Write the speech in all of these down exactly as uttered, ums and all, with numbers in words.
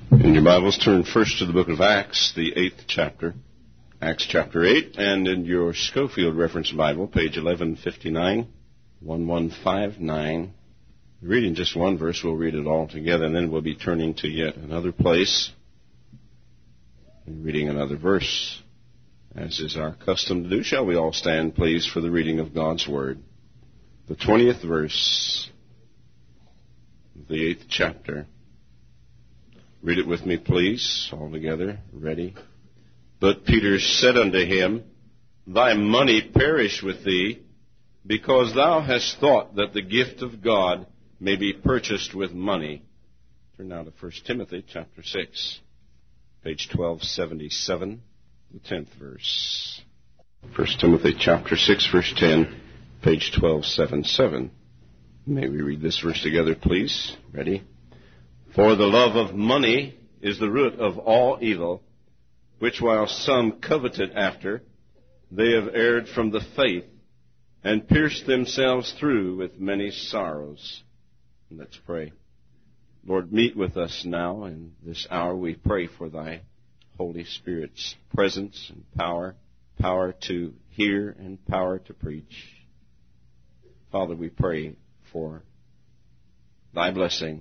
In your Bibles, turn first to the book of Acts, the eighth chapter, Acts chapter eight, and in your Schofield Reference Bible, page eleven fifty-nine, eleven fifty-nine. Reading just one verse, we'll read it all together, and then we'll be turning to yet another place and reading another verse, as is our custom to do. Shall we all stand, please, for the reading of God's Word? The twentieth verse of the eighth chapter. Read it with me, please, all together. Ready? But Peter said unto him, Thy money perish with thee, because thou hast thought that the gift of God may be purchased with money. Turn now to First Timothy chapter six, page twelve seventy-seven, the tenth verse. First Timothy chapter six, verse ten, page twelve seventy-seven. May we read this verse together, please? Ready? For the love of money is the root of all evil, which while some coveted after, they have erred from the faith, and pierced themselves through with many sorrows. Let's pray. Lord, meet with us now in this hour. We pray for Thy Holy Spirit's presence and power, power to hear and power to preach. Father, we pray for Thy blessing,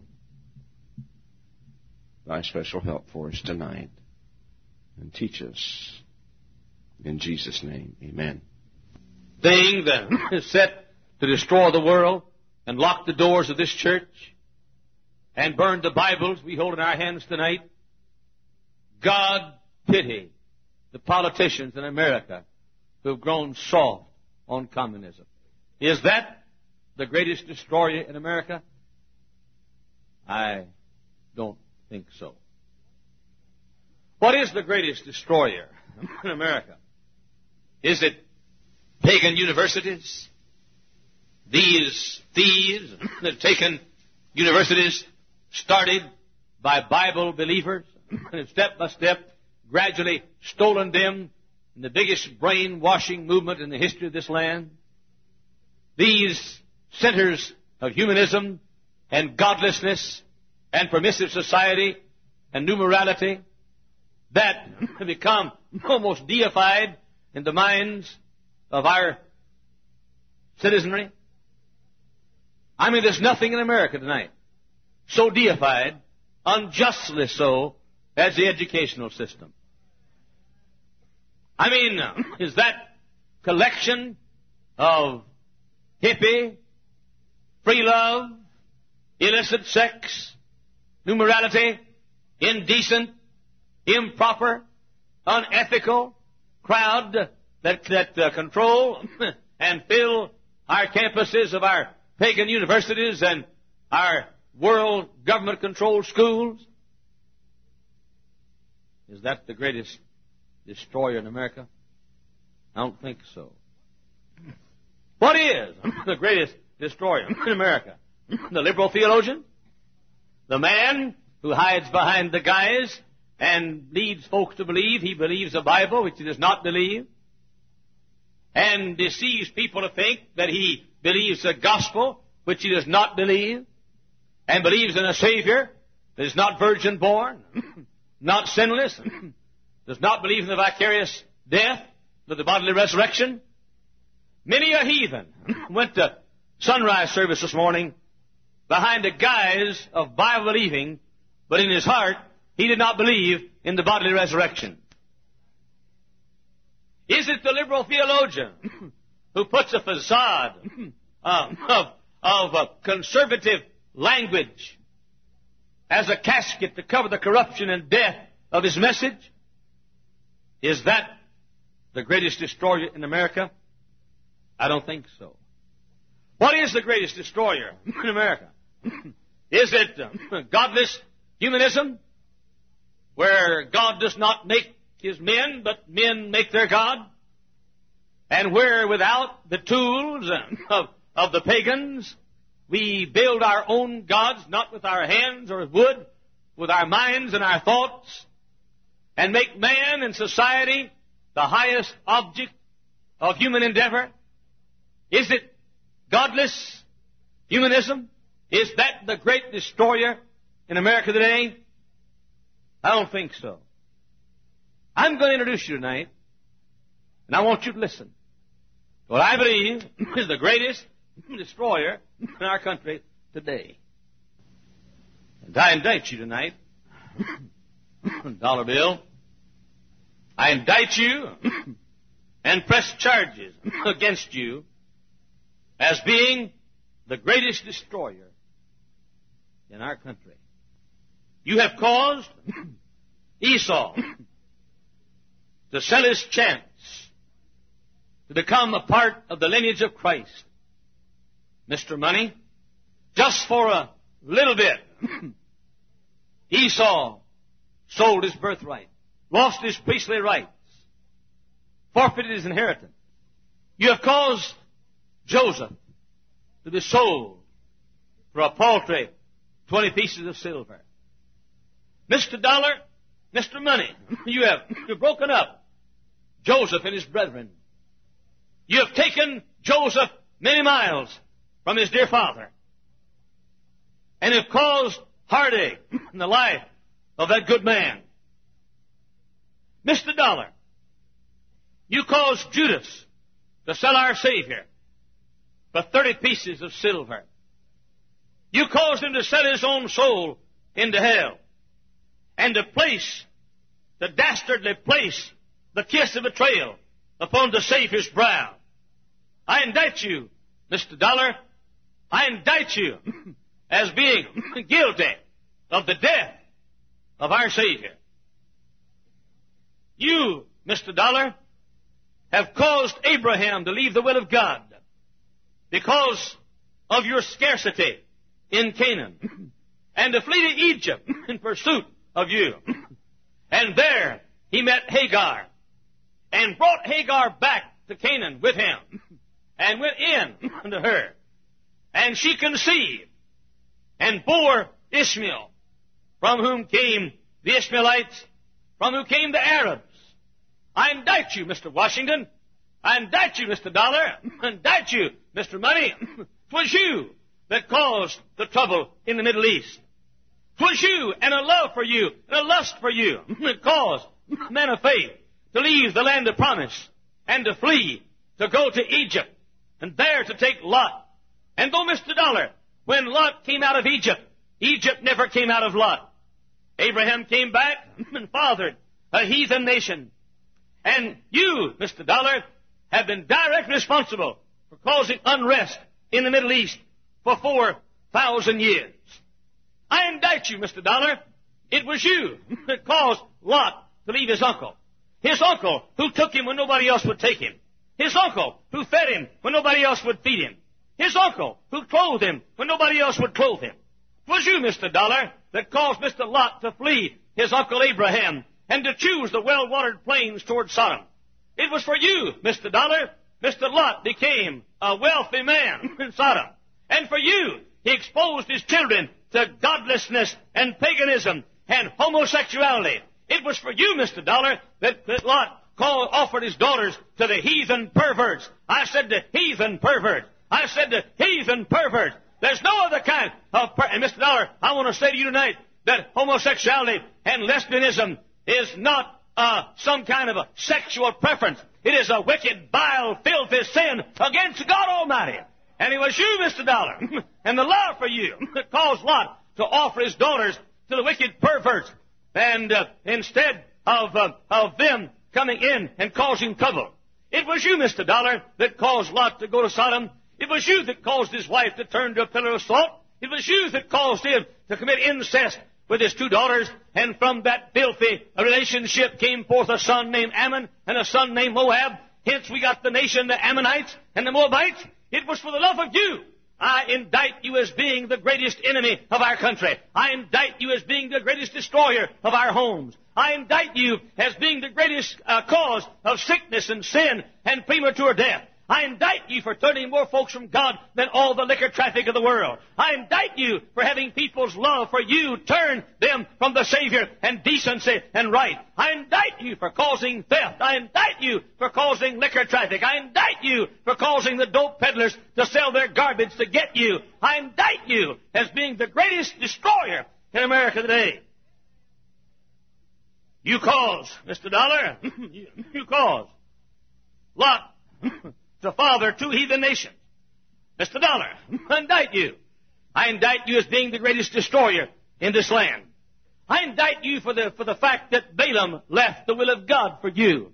Thy special help for us tonight, and teach us. In Jesus' name, amen. Thing that is set to destroy the world and lock the doors of this church and burn the Bibles we hold in our hands tonight. God pity the politicians in America who have grown soft on communism. Is that the greatest destroyer in America? I don't think so. What is the greatest destroyer in America? Is it pagan universities? These thieves that have taken universities started by Bible believers and step by step gradually stolen them in the biggest brainwashing movement in the history of this land. These centers of humanism and godlessness and permissive society and new morality that have become almost deified in the minds of our citizenry. I mean, there's nothing in America tonight so deified, unjustly so, as the educational system. I mean, is that collection of hippie, free love, illicit sex, new morality, indecent, improper, unethical crowd that, that uh, control and fill our campuses of our pagan universities and our world government-controlled schools? Is that the greatest destroyer in America? I don't think so. What is the greatest destroyer in America? The liberal theologian? The man who hides behind the guise and leads folks to believe he believes the Bible, which he does not believe, and deceives people to think that he believes the gospel, which he does not believe, and believes in a Savior that is not virgin born, not sinless, does not believe in the vicarious death, but the bodily resurrection. Many a heathen went to sunrise service this morning behind the guise of Bible believing, but in his heart he did not believe in the bodily resurrection. Is it the liberal theologian who puts a facade uh, of, of uh, conservative language as a casket to cover the corruption and death of his message? Is that the greatest destroyer in America? I don't think so. What is the greatest destroyer in America? Is it uh, godless humanism, where God does not make his men, but men make their God? And where without the tools of, of the pagans, we build our own gods, not with our hands or wood, with our minds and our thoughts, and make man and society the highest object of human endeavor? Is it godless humanism? Is that the great destroyer in America today? I don't think so. I'm going to introduce you tonight, and I want you to listen to what I believe is the greatest destroyer in our country today. And I indict you tonight, dollar bill. I indict you and press charges against you as being the greatest destroyer in our country. You have caused Esau to sell his chance to become a part of the lineage of Christ. Mister Money, just for a little bit, Esau sold his birthright, lost his priestly rights, forfeited his inheritance. You have caused Joseph to be sold for a paltry twenty pieces of silver. Mister Dollar, Mister Money, you have you've broken up Joseph and his brethren. You have taken Joseph many miles from his dear father and have caused heartache in the life of that good man. Mister Dollar, you caused Judas to sell our Savior for thirty pieces of silver. You caused him to sell his own soul into hell and to place, to dastardly place the kiss of betrayal upon the Savior's brow. I indict you, Mister Dollar. I indict you as being guilty of the death of our Savior. You, Mister Dollar, have caused Abraham to leave the will of God because of your scarcity in Canaan and to flee to Egypt in pursuit of you. And there he met Hagar and brought Hagar back to Canaan with him and went in unto her. And she conceived and bore Ishmael, from whom came the Ishmaelites, from whom came the Arabs. I indict you, Mister Washington. I indict you, Mister Dollar. I indict you, Mister Money. 'Twas you that caused the trouble in the Middle East. 'Twas you and a love for you and a lust for you that caused men of faith to leave the land of promise and to flee, to go to Egypt and there to take Lot. And though, Mister Dollar, when Lot came out of Egypt, Egypt never came out of Lot. Abraham came back and fathered a heathen nation. And you, Mister Dollar, have been directly responsible for causing unrest in the Middle East for four thousand years. I indict you, Mister Dollar. It was you that caused Lot to leave his uncle. His uncle who took him when nobody else would take him. His uncle who fed him when nobody else would feed him. His uncle who clothed him when nobody else would clothe him. It was you, Mister Dollar, that caused Mister Lot to flee his uncle Abraham and to choose the well-watered plains toward Sodom. It was for you, Mister Dollar, Mister Lot became a wealthy man in Sodom. And for you, he exposed his children to godlessness and paganism and homosexuality. It was for you, Mister Dollar, that, that Lot called, offered his daughters to the heathen perverts. I said the heathen perverts. I said the heathen perverts. There's no other kind of per- and Mister Dollar, I want to say to you tonight that homosexuality and lesbianism is not uh, some kind of a sexual preference. It is a wicked, vile, filthy sin against God Almighty. And it was you, Mister Dollar, and the love for you that caused Lot to offer his daughters to the wicked perverts. And uh, instead of, uh, of them coming in and causing trouble, it was you, Mister Dollar, that caused Lot to go to Sodom. It was you that caused his wife to turn to a pillar of salt. It was you that caused him to commit incest with his two daughters. And from that filthy relationship came forth a son named Ammon and a son named Moab. Hence we got the nation, the Ammonites and the Moabites. It was for the love of you. I indict you as being the greatest enemy of our country. I indict you as being the greatest destroyer of our homes. I indict you as being the greatest uh, cause of sickness and sin and premature death. I indict you for turning more folks from God than all the liquor traffic of the world. I indict you for having people's love for you turn them from the Savior and decency and right. I indict you for causing theft. I indict you for causing liquor traffic. I indict you for causing the dope peddlers to sell their garbage to get you. I indict you as being the greatest destroyer in America today. You caused, Mister Dollar, you, you caused Lot to father two heathen nations. Mister Dollar, I indict you. I indict you as being the greatest destroyer in this land. I indict you for the, for the fact that Balaam left the will of God for you.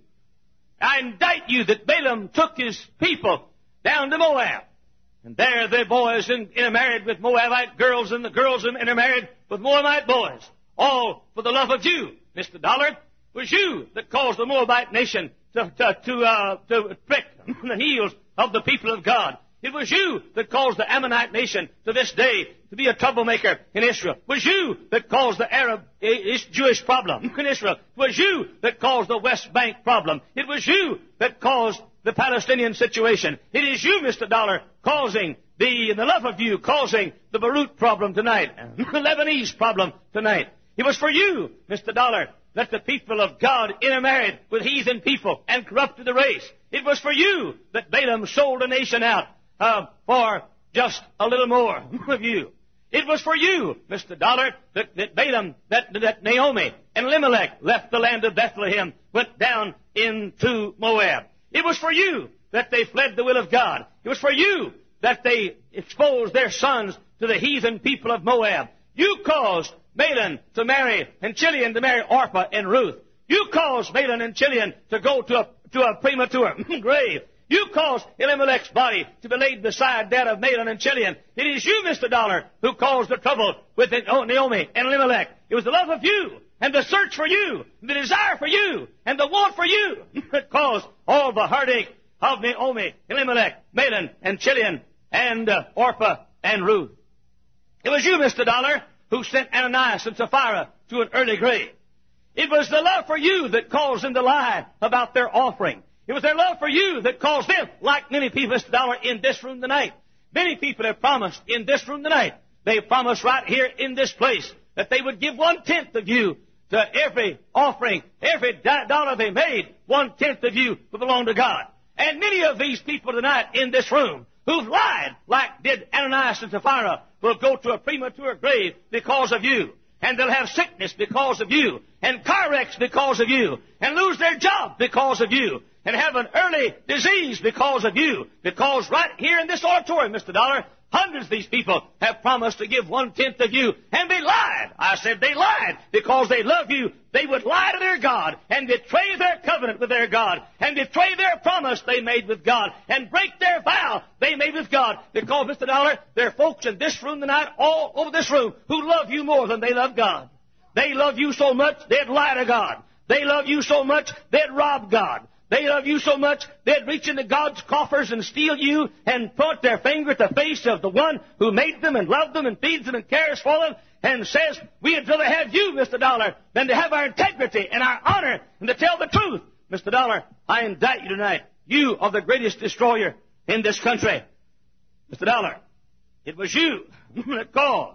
I indict you that Balaam took his people down to Moab. And there the boys intermarried with Moabite girls, and the girls intermarried with Moabite boys. All for the love of you, Mister Dollar. It was you that caused the Moabite nation to, to, to, uh, to prick the heels of the people of God. It was you that caused the Ammonite nation to this day to be a troublemaker in Israel. It was you that caused the Arab Jewish problem in Israel. It was you that caused the West Bank problem. It was you that caused the Palestinian situation. It is you, Mister Dollar, causing the, the love of you, causing the Beirut problem tonight, the Lebanese problem tonight. It was for you, Mister Dollar, that the people of God intermarried with heathen people and corrupted the race. It was for you that Balaam sold a nation out uh, for just a little more of you. It was for you, Mister Dollar, that, that Balaam, that, that Naomi and Elimelech left the land of Bethlehem, went down into Moab. It was for you that they fled the will of God. It was for you that they exposed their sons to the heathen people of Moab. You caused Mahlon to marry, and Chilion to marry Orpah and Ruth. You caused Mahlon and Chilion to go to a, to a premature grave. You caused Elimelech's body to be laid beside that of Mahlon and Chilion. It is you, Mister Dollar, who caused the trouble with Naomi and Elimelech. It was the love of you, and the search for you, the desire for you, and the want for you that caused all the heartache of Naomi, Elimelech, Mahlon, and Chilion, and uh, Orpah and Ruth. It was you, Mister Dollar, who sent Ananias and Sapphira to an early grave. It was the love for you that caused them to lie about their offering. It was their love for you that caused them, like many people, Mister Dollar, in this room tonight. Many people have promised in this room tonight. They promised right here in this place that they would give one-tenth of you to every offering, every dollar they made, one-tenth of you would belong to God. And many of these people tonight in this room who've lied, like did Ananias and Sapphira, will go to a premature grave because of you. And they'll have sickness because of you, and car wrecks because of you, and lose their job because of you, and have an early disease because of you. Because right here in this auditorium, Mister Dollar, hundreds of these people have promised to give one-tenth of you, and they lied. I said they lied because they love you. They would lie to their God and betray their covenant with their God and betray their promise they made with God and break their vow they made with God. Because, Mister Dollar, there are folks in this room tonight, all over this room, who love you more than they love God. They love you so much, they'd lie to God. They love you so much, they'd rob God. They love you so much, they'd reach into God's coffers and steal you and point their finger at the face of the one who made them and loved them and feeds them and cares for them and says, we'd rather have you, Mister Dollar, than to have our integrity and our honor and to tell the truth. Mister Dollar, I indict you tonight. You are the greatest destroyer in this country. Mister Dollar, it was you that caused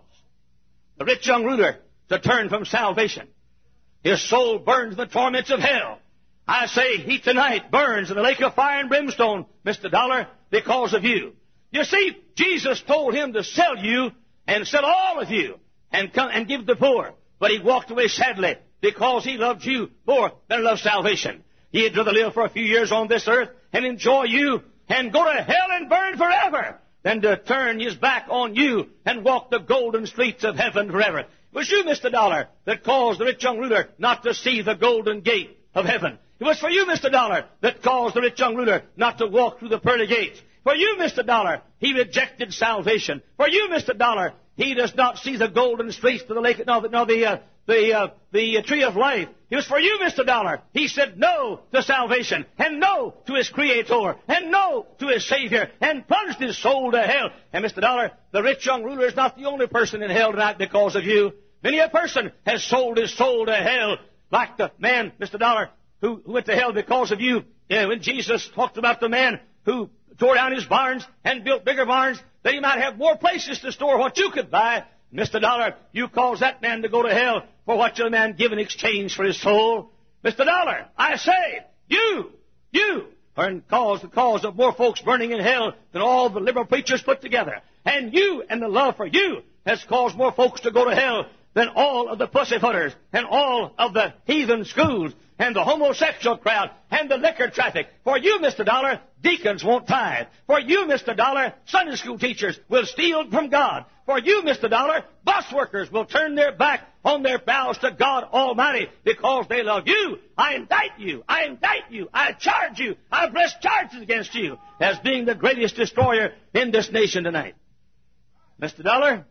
the rich young ruler to turn from salvation. His soul burns in the torments of hell. I say he tonight burns in the lake of fire and brimstone, Mister Dollar, because of you. You see, Jesus told him to sell you and sell all of you and come and give to the poor. But he walked away sadly because he loved you more than he loved salvation. He'd rather live for a few years on this earth and enjoy you and go to hell and burn forever than to turn his back on you and walk the golden streets of heaven forever. It was you, Mister Dollar, that caused the rich young ruler not to see the golden gate of heaven. It was for you, Mister Dollar, that caused the rich young ruler not to walk through the pearly gates. For you, Mister Dollar, he rejected salvation. For you, Mister Dollar, he does not see the golden streets to the lake, no, no the, uh, the, uh, the tree of life. It was for you, Mister Dollar. He said no to salvation, and no to his Creator, and no to his Savior, and plunged his soul to hell. And, Mister Dollar, the rich young ruler is not the only person in hell tonight because of you. Many a person has sold his soul to hell, like the man, Mister Dollar, who went to hell because of you. Yeah, when Jesus talked about the man who tore down his barns and built bigger barns, that he might have more places to store what you could buy. Mister Dollar, you caused that man to go to hell for what your man give in exchange for his soul. Mister Dollar, I say, you, you are in cause, the cause of more folks burning in hell than all the liberal preachers put together. And you and the love for you has caused more folks to go to hell than all of the pussyfooters and all of the heathen schools and the homosexual crowd and the liquor traffic. For you, Mister Dollar, deacons won't tithe. For you, Mister Dollar, Sunday school teachers will steal from God. For you, Mister Dollar, bus workers will turn their back on their vows to God Almighty because they love you. I indict you. I indict you. I charge you. I press charges against you as being the greatest destroyer in this nation tonight. Mister Dollar,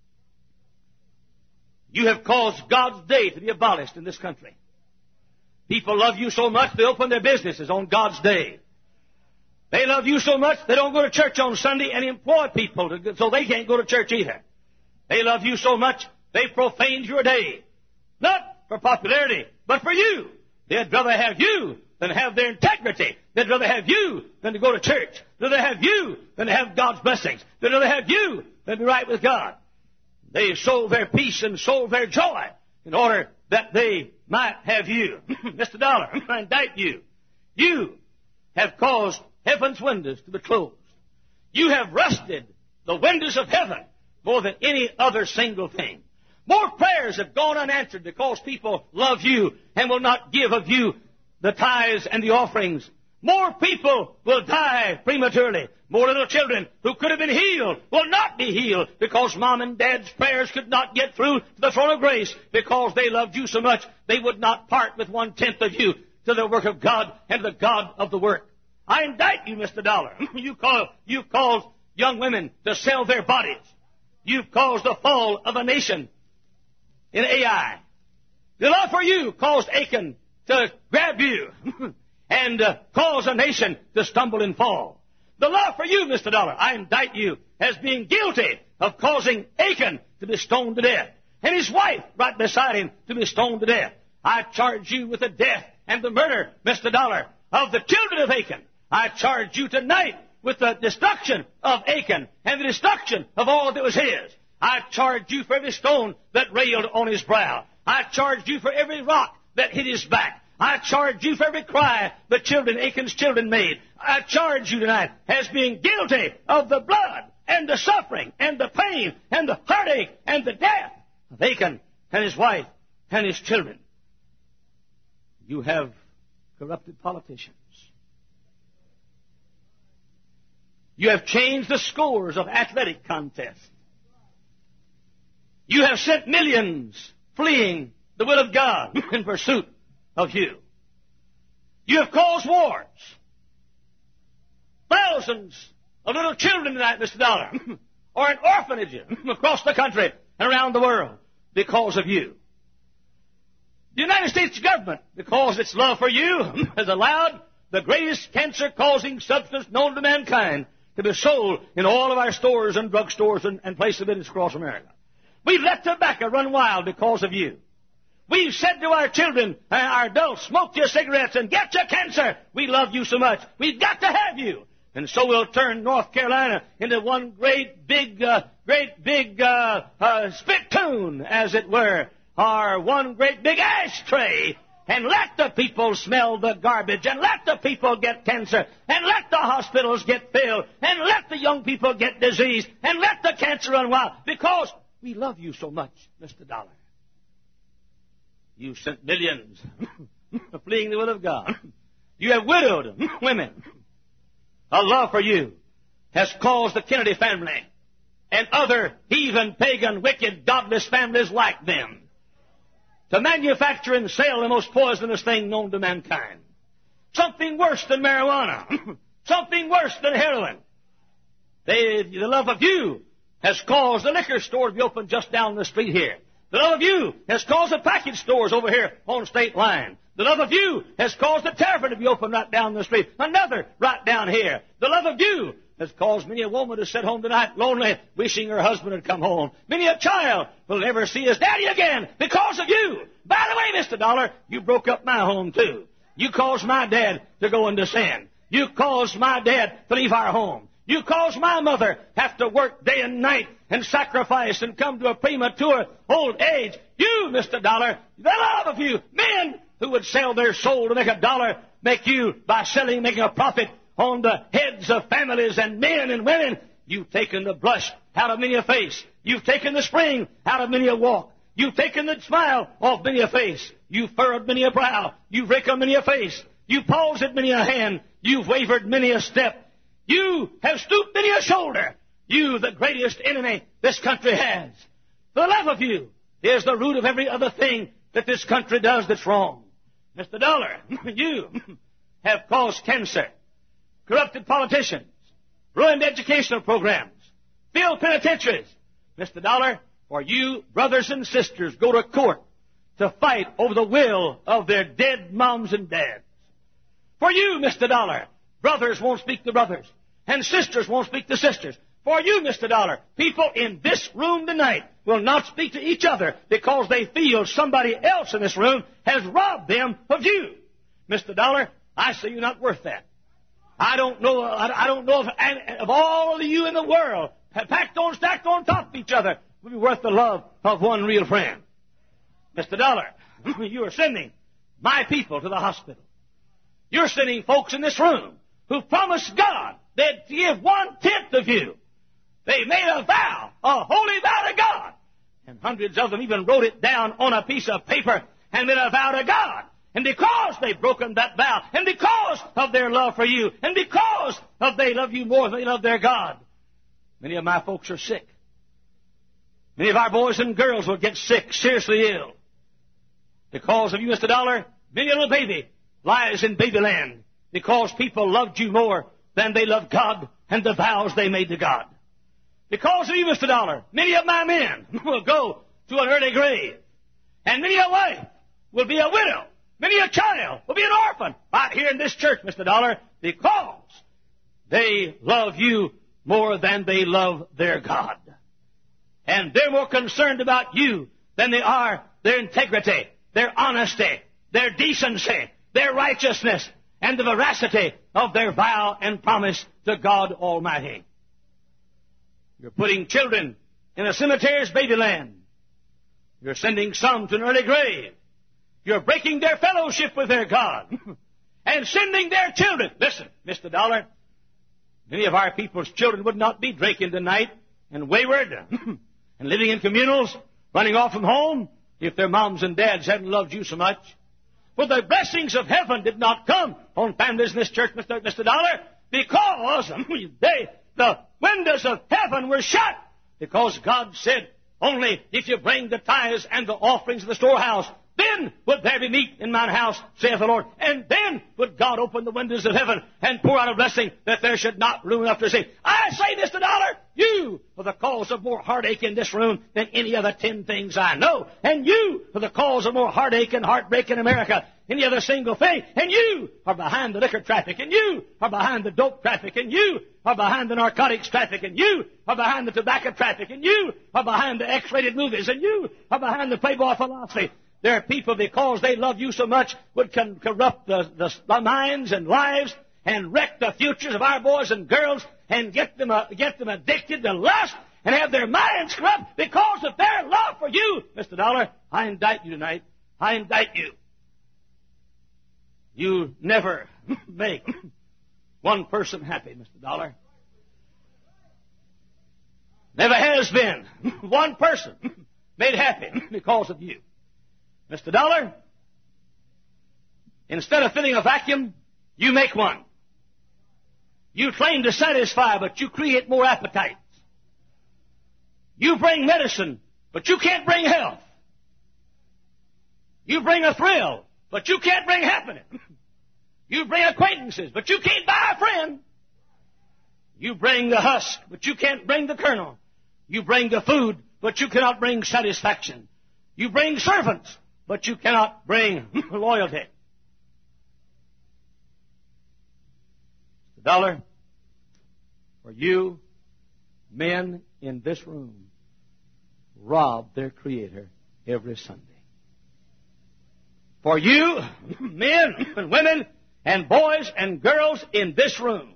you have caused God's day to be abolished in this country. People love you so much they open their businesses on God's day. They love you so much they don't go to church on Sunday and employ people to, so they can't go to church either. They love you so much they profaned your day. Not for popularity, but for you. They'd rather have you than have their integrity. They'd rather have you than to go to church. They'd rather have you than to have God's blessings. They'd rather have you than to be right with God. They sold their peace and sold their joy in order that they might have you. Mister Dollar, I indict you. You have caused heaven's windows to be closed. You have rusted the windows of heaven more than any other single thing. More prayers have gone unanswered because people love you and will not give of you the tithes and the offerings. More people will die prematurely. More little children who could have been healed will not be healed because mom and dad's prayers could not get through to the throne of grace because they loved you so much they would not part with one-tenth of you to the work of God and the God of the work. I indict you, Mister Dollar. you call, you've caused young women to sell their bodies. You've caused the fall of a nation in A I. The law for you caused Achan to grab you and uh, cause a nation to stumble and fall. The law for you, Mister Dollar, I indict you as being guilty of causing Achan to be stoned to death and his wife right beside him to be stoned to death. I charge you with the death and the murder, Mister Dollar, of the children of Achan. I charge you tonight with the destruction of Achan and the destruction of all that was his. I charge you for every stone that railed on his brow. I charge you for every rock that hit his back. I charge you for every cry the children, Achan's children made. I charge you tonight as being guilty of the blood and the suffering and the pain and the heartache and the death of Achan and his wife and his children. You have corrupted politicians. You have changed the scores of athletic contests. You have sent millions fleeing the will of God in pursuit of you. You have caused wars. Thousands of little children tonight, Mister Dollar, are in orphanages across the country and around the world because of you. The United States government, because of its love for you, has allowed the greatest cancer-causing substance known to mankind to be sold in all of our stores and drugstores and, and places of business across America. We've let tobacco run wild because of you. We've said to our children, uh, our adults, smoke your cigarettes and get your cancer. We love you so much. We've got to have you. And so we'll turn North Carolina into one great big, uh, great big uh, uh, spittoon, as it were, or one great big ashtray. And let the people smell the garbage, and let the people get cancer, and let the hospitals get filled, and let the young people get disease, and let the cancer run wild, because we love you so much, Mister Dollar. You sent millions fleeing the will of God. You have widowed women. A love for you has caused the Kennedy family and other heathen, pagan, wicked, godless families like them to manufacture and sell the most poisonous thing known to mankind. Something worse than marijuana. Something worse than heroin. They, the love of you has caused the liquor store to be opened just down the street here. The love of you has caused the package stores over here on State Line. The love of you has caused the tavern to be opened right down the street. Another right down here. The love of you has caused many a woman to sit home tonight lonely, wishing her husband had come home. Many a child will never see his daddy again because of you. By the way, Mister Dollar, you broke up my home too. You caused my dad to go into sin. You caused my dad to leave our home. You caused my mother have to work day and night and sacrifice and come to a premature old age. You, Mister Dollar, the love of you, men who would sell their soul to make a dollar, make you, by selling, making a profit on the heads of families and men and women. You've taken the blush out of many a face. You've taken the spring out of many a walk. You've taken the smile off many a face. You've furrowed many a brow. You've wrinkled many a face. You've palsied many a hand. You've wavered many a step. You have stooped many a shoulder. You, the greatest enemy this country has. The love of you is the root of every other thing that this country does that's wrong. Mister Dollar, you have caused cancer, corrupted politicians, ruined educational programs, filled penitentiaries. Mister Dollar, for you, brothers and sisters, go to court to fight over the will of their dead moms and dads. For you, Mister Dollar, brothers won't speak to brothers, and sisters won't speak to sisters. For you, Mister Dollar, people in this room tonight will not speak to each other because they feel somebody else in this room has robbed them of you. Mister Dollar, I say you're not worth that. I don't know, I don't know if of all of you in the world, packed on, stacked on top of each other, would be worth the love of one real friend. Mister Dollar, you are sending my people to the hospital. You're sending folks in this room who promised God they'd give one-tenth of you. They made a vow, a holy vow to God. And hundreds of them even wrote it down on a piece of paper and made a vow to God. And because they've broken that vow, and because of their love for you, and because of they love you more than they love their God, many of my folks are sick. Many of our boys and girls will get sick, seriously ill. Because of you, Mister Dollar, many a little baby lies in babyland because people loved you more than they loved God and the vows they made to God. Because of you, Mister Dollar, many of my men will go to an early grave. And many a wife will be a widow. Many a child will be an orphan right here in this church, Mister Dollar, because they love you more than they love their God. And they're more concerned about you than they are their integrity, their honesty, their decency, their righteousness, and the veracity of their vow and promise to God Almighty. You're putting children in a cemetery's babyland. You're sending some to an early grave. You're breaking their fellowship with their God and sending their children. Listen, Mister Dollar, many of our people's children would not be drinking tonight and wayward and living in communals, running off from home if their moms and dads hadn't loved you so much. For the blessings of heaven did not come on families in this church, Mister Mister Dollar, because they, the windows of heaven were shut. Because God said, only if you bring the tithes and the offerings of the storehouse, then would there be meat in mine house, saith the Lord. And then would God open the windows of heaven and pour out a blessing that there should not room enough to receive. I say, Mister Dollar, you are the cause of more heartache in this room than any other ten things I know. And you are the cause of more heartache and heartbreak in America than any other single thing. And you are behind the liquor traffic. And you are behind the dope traffic. And you are behind the narcotics traffic. And you are behind the tobacco traffic. And you are behind the X-rated movies. And you are behind the Playboy philosophy. There are people, because they love you so much, would con- corrupt the, the, the minds and lives and wreck the futures of our boys and girls and get them, uh, get them addicted to lust and have their minds corrupt because of their love for you. Mister Dollar, I indict you tonight. I indict you. You never make one person happy, Mister Dollar. Never has been one person made happy because of you. Mister Dollar, instead of filling a vacuum, you make one. You claim to satisfy, but you create more appetites. You bring medicine, but you can't bring health. You bring a thrill, but you can't bring happiness. You bring acquaintances, but you can't buy a friend. You bring the husk, but you can't bring the kernel. You bring the food, but you cannot bring satisfaction. You bring servants, but you cannot bring loyalty. Dollar, for you, men in this room, rob their Creator every Sunday. For you, men and women and boys and girls in this room,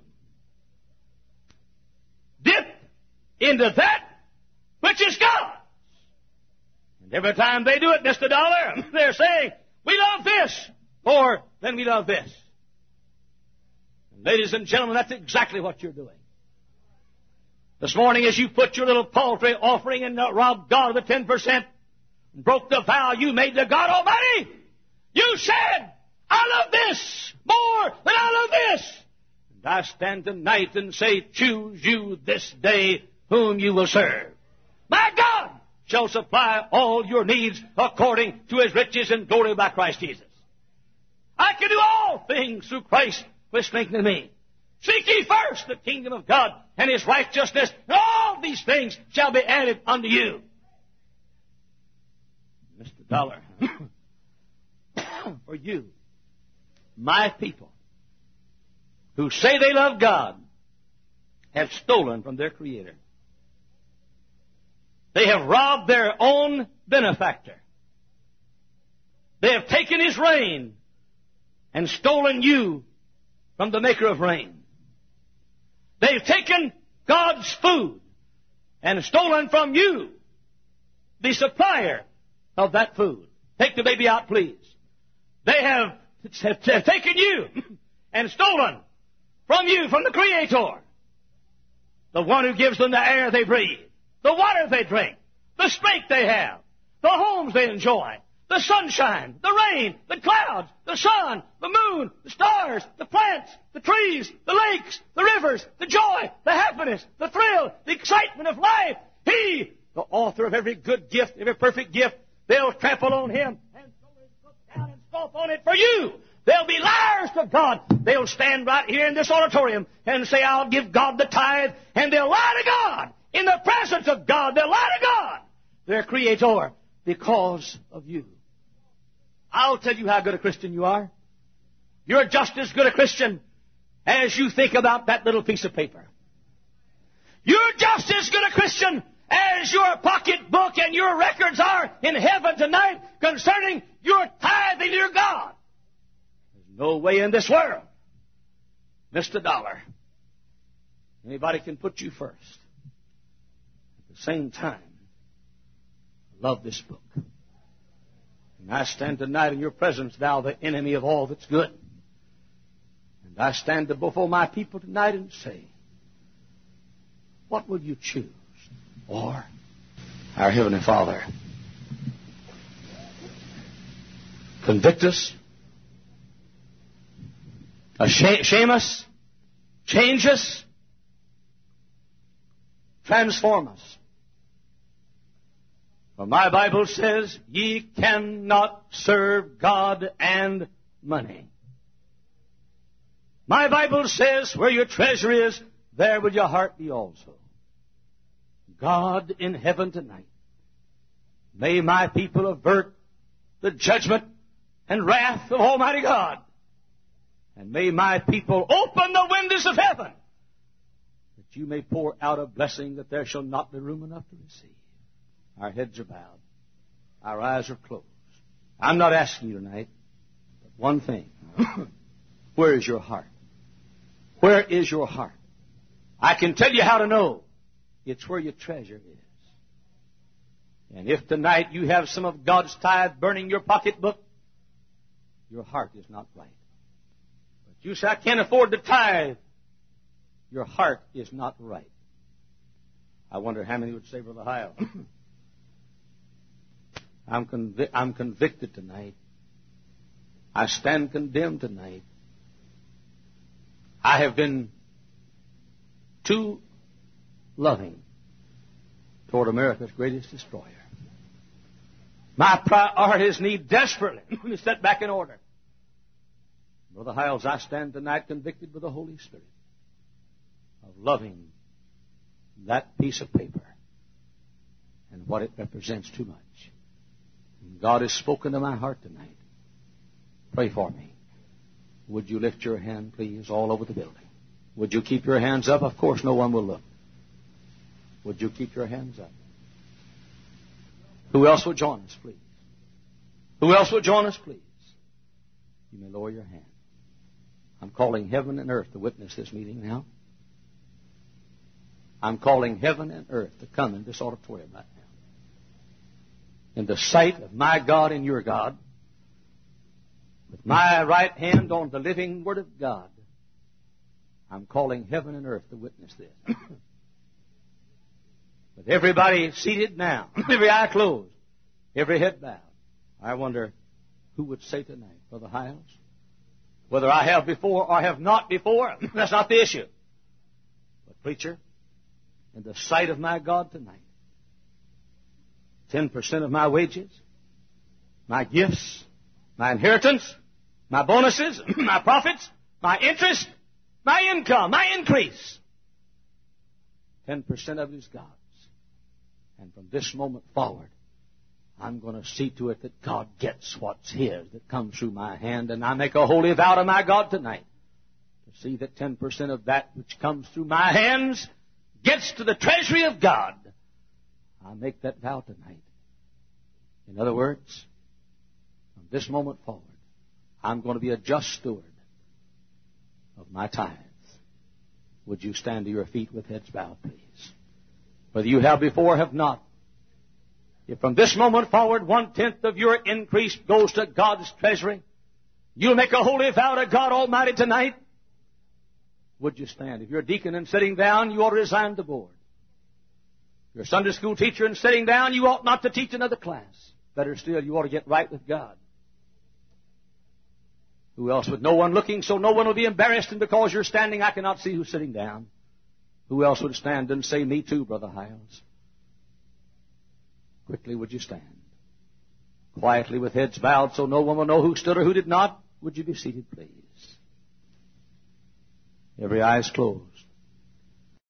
dip into that which is God. And every time they do it, Mister Dollar, they're saying, we love this more than we love this. And ladies and gentlemen, that's exactly what you're doing. This morning, as you put your little paltry offering and uh, rob God of the ten percent, broke the vow you made to God Almighty. You said, I love this more than I love this. And I stand tonight and say, choose you this day whom you will serve. My God shall supply all your needs according to His riches and glory by Christ Jesus. I can do all things through Christ which strengtheneth me. Seek ye first the kingdom of God and His righteousness, and all these things shall be added unto you. Mister Dollar, for you, my people, who say they love God, have stolen from their Creator. They have robbed their own benefactor. They have taken His rain and stolen you from the maker of rain. They've taken God's food and stolen from you the supplier of that food. Take the baby out, please. They have, have, have taken you and stolen from you, from the Creator, the one who gives them the air they breathe, the water they drink, the strength they have, the homes they enjoy, the sunshine, the rain, the clouds, the sun, the moon, the stars, the plants, the trees, the lakes, the rivers, the joy, the happiness, the thrill, the excitement of life. He, the author of every good gift, every perfect gift, they'll trample on Him and throw His foot down and stomp on it for you. They'll be liars to God. They'll stand right here in this auditorium and say, I'll give God the tithe, and they'll lie to God. In the presence of God, they'll lie to God, their Creator, because of you. I'll tell you how good a Christian you are. You're just as good a Christian as you think about that little piece of paper. You're just as good a Christian as your pocketbook and your records are in heaven tonight concerning your tithing to your God. There's no way in this world, Mister Dollar, anybody can put you first. At the same time, love this book. And I stand tonight in your presence, thou the enemy of all that's good. And I stand before my people tonight and say, what will you choose? Or, our Heavenly Father, convict us, shame us, change us, transform us. For my Bible says, ye cannot serve God and money. My Bible says, where your treasure is, there will your heart be also. God in heaven tonight, may my people avert the judgment and wrath of Almighty God. And may my people open the windows of heaven, that you may pour out a blessing that there shall not be room enough to receive. Our heads are bowed. Our eyes are closed. I'm not asking you tonight, but one thing. Where is your heart? Where is your heart? I can tell you how to know. It's where your treasure is. And if tonight you have some of God's tithe burning your pocketbook, your heart is not right. But you say, I can't afford the tithe. Your heart is not right. I wonder how many would say, Brother Heil, I'm, convi- I'm convicted tonight. I stand condemned tonight. I have been too loving toward America's greatest destroyer. My priorities need desperately to be set back in order. Brother Hiles, I stand tonight convicted with the Holy Spirit of loving that piece of paper and what it represents too much. And God has spoken to my heart tonight. Pray for me. Would you lift your hand, please, all over the building? Would you keep your hands up? Of course, no one will look. Would you keep your hands up? Who else will join us, please? Who else will join us, please? You may lower your hand. I'm calling heaven and earth to witness this meeting now. I'm calling heaven and earth to come in this auditorium right now. In the sight of my God and your God, with my right hand on the living Word of God, I'm calling heaven and earth to witness this. With everybody seated now, every eye closed, every head bowed. I wonder who would say tonight, Brother Hiles, whether I have before or have not before, that's not the issue. But preacher, in the sight of my God tonight, ten percent of my wages, my gifts, my inheritance, my bonuses, my profits, my interest, my income, my increase, ten percent of it is God's. And from this moment forward, I'm going to see to it that God gets what's His that comes through my hand. And I make a holy vow to my God tonight to see that ten percent of that which comes through my hands gets to the treasury of God. I make that vow tonight. In other words, from this moment forward, I'm going to be a just steward of my tithes. Would you stand to your feet with heads bowed, please? Whether you have before or have not, if from this moment forward one-tenth of your increase goes to God's treasury, you'll make a holy vow to God Almighty tonight. Would you stand? If you're a deacon and sitting down, you ought to resign the board. If you're a Sunday school teacher and sitting down, you ought not to teach another class. Better still, you ought to get right with God. Who else? With no one looking, so no one will be embarrassed, and because you're standing, I cannot see who's sitting down. Who else would stand and say, me too, Brother Hiles? Quickly, would you stand? Quietly, with heads bowed, so no one will know who stood or who did not. Would you be seated, please? Every eye is closed.